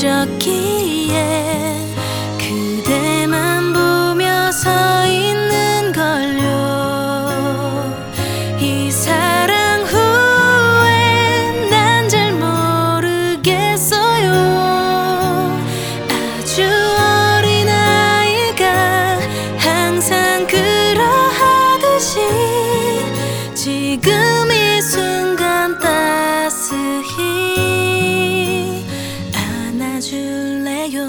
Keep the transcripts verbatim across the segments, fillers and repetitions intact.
보여졌기에 그대만 보며 서 있는 걸요. 이 사랑 후에 난 잘 모르겠어요. 아주 어린 아이가 항상 그러하듯이 지금 이 순간 따스히 안아줄래요.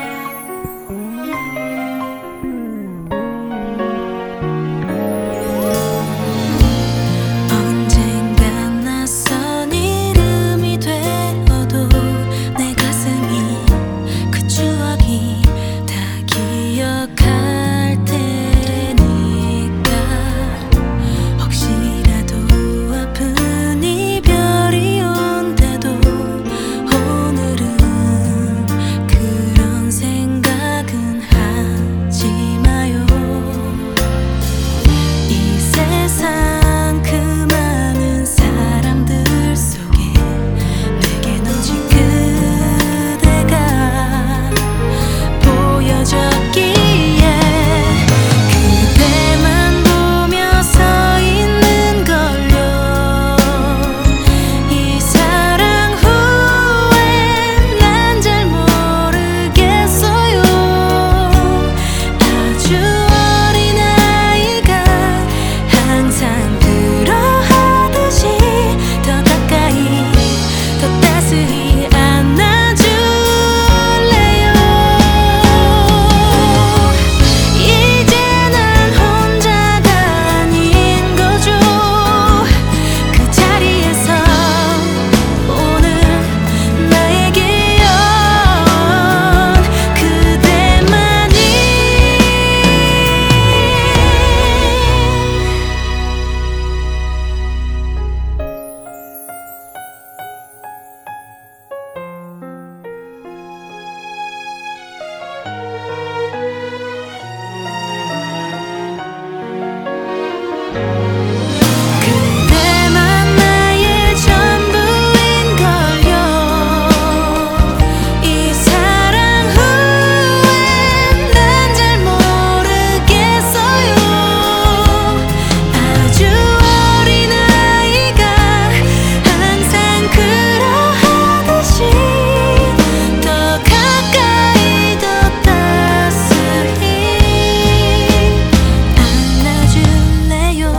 언젠간 낯선 이름이 되어도 내 가슴이 그 추억이 다 기억할 테니까 혹시라도 아픈 이별이 온다도 오늘은 그런 생각은 하지 마요. 이 세상 그 많은 사람들 속에 내게 놓친 그대가 보여졌기에 그대만 보며 서 있는 걸요. 이 사랑 후에 난 잘 모르겠어요. 아주 어린 아이가 항상 그러하듯이 더 가까이 더 따스히 안아줄래요. 이제 난 혼자가 아닌 거죠. 그 자리에서 오는 나의 기억 그대만이 그대만 나의 전부인걸요. 이 사랑 후에 난 잘 모르겠어요. 아주 어린 아이가 항상 그러하듯이 더 가까이 더 따스히 안아줄래요.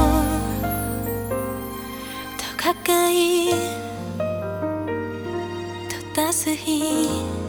더 가까이 더 따스히